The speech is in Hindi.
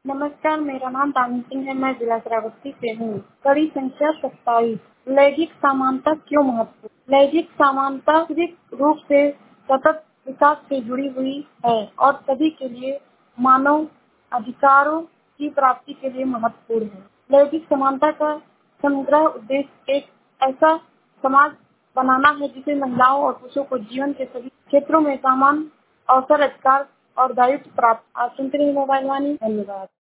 नमस्कार, मेरा नाम तानी सिंह है। मैं जिला श्रावस्ती से हूँ। कड़ी संख्या 27। लैंगिक समानता क्यों महत्वपूर्ण? लैंगिक समानता शारीरिक रूप से सतत विकास से जुड़ी हुई है और सभी के लिए मानव अधिकारों की प्राप्ति के लिए महत्वपूर्ण है। लैंगिक समानता का समग्र उद्देश्य एक ऐसा समाज बनाना है जिसे महिलाओं और पुरुषों को जीवन के सभी क्षेत्रों में समान अवसर, अधिकार और दायित्व प्राप्त। आप सुनते रहिए मोबाइल वाणी। धन्यवाद।